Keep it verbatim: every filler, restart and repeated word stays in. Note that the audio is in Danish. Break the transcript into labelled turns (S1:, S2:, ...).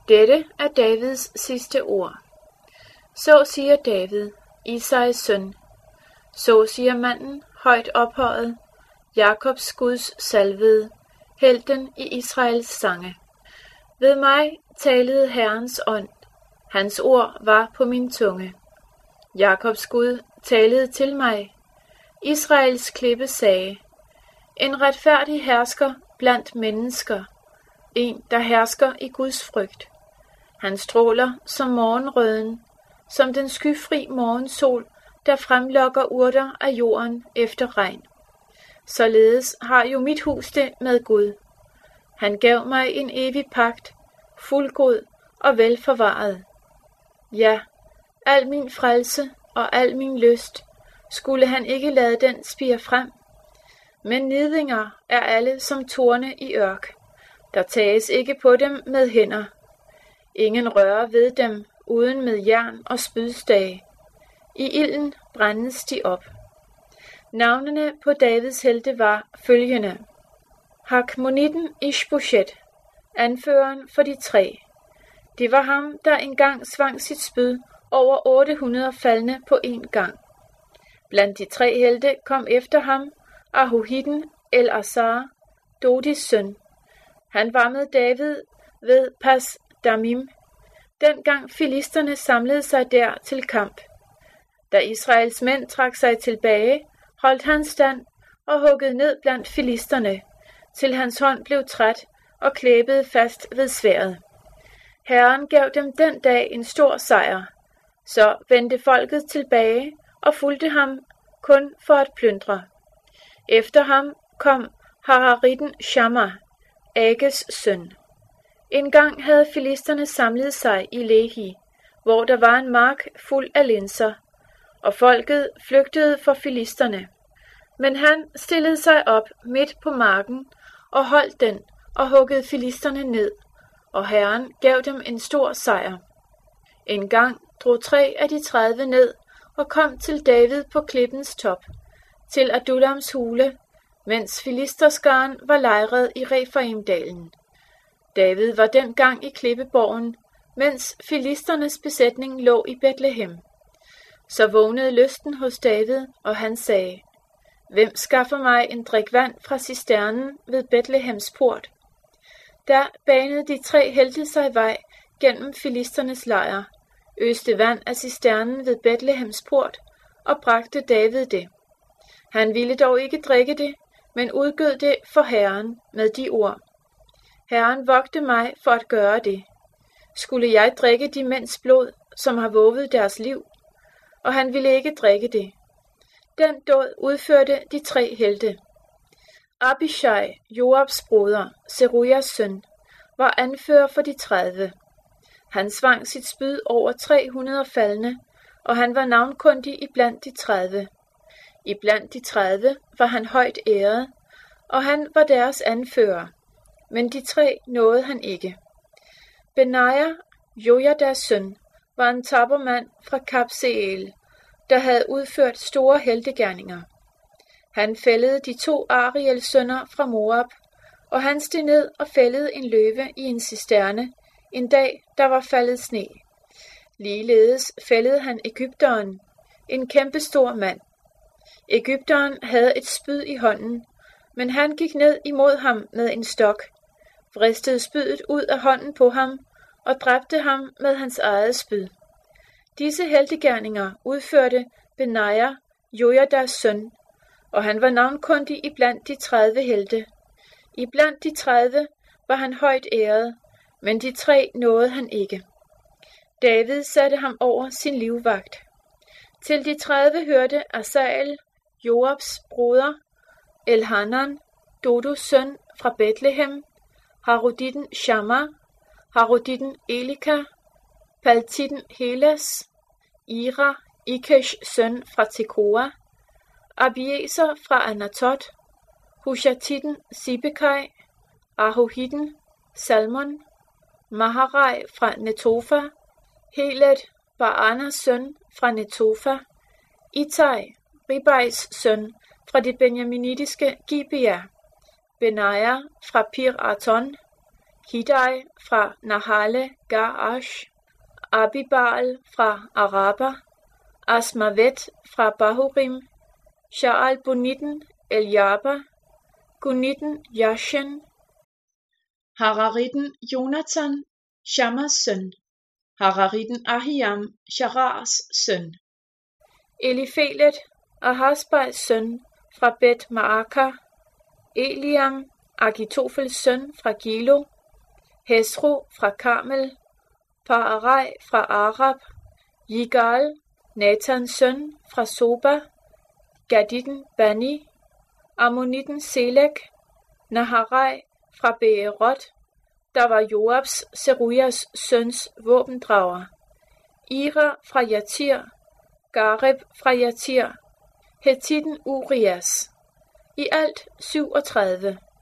S1: Dette er Davids sidste ord. Så siger David, Isais søn. Så siger manden, højt ophøjet, Jakobs Guds salvede, helten i Israels sange. Ved mig talede Herrens ånd, hans ord var på min tunge. Jakobs Gud talede til mig, Israels klippe sagde, en retfærdig hersker blandt mennesker, en der hersker i Guds frygt. Han stråler som morgenrøden, som den skyfri morgensol, der fremlokker urter af jorden efter regn. Således har jo mit hus det med Gud. Han gav mig en evig pagt, fuldgod og velforvaret. Ja, al min frelse og al min lyst, skulle han ikke lade den spire frem. Men nidlinger er alle som torne i ørk. Der tages ikke på dem med hænder. Ingen rører ved dem uden med jern og spydstage. I ilden brændes de op. Navnene på Davids helte var følgende: Hakmonitten Ishboshet, anføreren for de tre. Det var ham, der engang svang sit spyd over otte hundrede faldne på en gang. Blandt de tre helte kom efter ham Ahohitten El-Azar, Dodis søn. Han var med David ved Pas Damim, dengang filisterne samlede sig der til kamp. Da Israels mænd trak sig tilbage, holdt han stand og huggede ned blandt filisterne, til hans hånd blev træt og klæbede fast ved sværdet. Herren gav dem den dag en stor sejr. Så vendte folket tilbage og fulgte ham kun for at plyndre. Efter ham kom Hararitten Shamma, Ages søn. En gang havde filisterne samlet sig i Lehi, hvor der var en mark fuld af linser, og folket flygtede for filisterne. Men han stillede sig op midt på marken og holdt den og huggede filisterne ned, og Herren gav dem en stor sejr. En gang drog tre af de tredive ned og kom til David på klippens top, til Adullams hule, mens filisterskaren var lejret i Refaimdalen. David var dengang i klippeborgen, mens filisternes besætning lå i Betlehem. Så vågnede lysten hos David, og han sagde, hvem skaffer mig en drik vand fra cisternen ved Betlehems port? Der banede de tre helte sig vej gennem filisternes lejr, øste vand af cisternen ved Betlehems port og bragte David det. Han ville dog ikke drikke det, men udgød det for Herren med de ord: Herren vogte mig for at gøre det. Skulle jeg drikke de mænds blod, som har vovet deres liv? Og han ville ikke drikke det. Den dåd udførte de tre helte. Abishai, Joabs broder, Serujas søn, var anfører for de tredive. Han svang sit spyd over tre hundrede faldne, og han var navnkundig iblandt de tredive. Iblandt de tredive var han højt æret, og han var deres anfører, men de tre nåede han ikke. Benaja, Jojadas søn, var en tapper mand fra Kabseel, der havde udført store heltegerninger. Han fældede de to Ariels sønner fra Moab, og han steg ned og fældede en løve i en cisterne, en dag der var faldet sne. Ligeledes fældede han Egypteren, en kæmpestor mand. Egypteren havde et spyd i hånden, men han gik ned imod ham med en stok, vristede spydet ud af hånden på ham og dræbte ham med hans eget spyd. Disse heltegerninger udførte Benaja, Jojadas søn, og han var navnkundig iblandt de tredive helte. Iblandt de tredive var han højt æret, men de tre nåede han ikke. David satte ham over sin livvagt. Til de tredive hørte Asael, Joabs broder, Elhanan, Dodos søn fra Betlehem, Haroditten Shamma, Haroditten Elika, Paltitten Helas, Ira, Ikesh søn fra Tekoa, Abieser fra Anatot, Hushatitten Sibekai, Ahohitten, Salmon, Maharai fra Netofa, Heled, Baanas søn fra Netofa, Itai, Ribais søn fra det benjaminitiske Gibea, Benaja fra Pir Aton, Hidai fra Nahale Gaash, Abibal fra Araba, Asmavet fra Bahurim, Shaal Bunitten Eliaba, Gunitten Jashen, Hararitten Jonathan, Shammas søn, Hararitten Ahiam, Sharars søn, Elifelet, Ahasbais søn fra Bet Maaka, Eliam, Agitofels søn fra Gilo, Hesro fra Karmel, Paarai fra Arab, Yigal, Natans søn fra Soba, Gaditten Bani, Ammonitten Selek, Naharai fra Beerot, der var Joabs, Serujas søns våbendrager, Ira fra Jatir, Gareb fra Jatir, Hetitten Urias. I alt syvogtredive.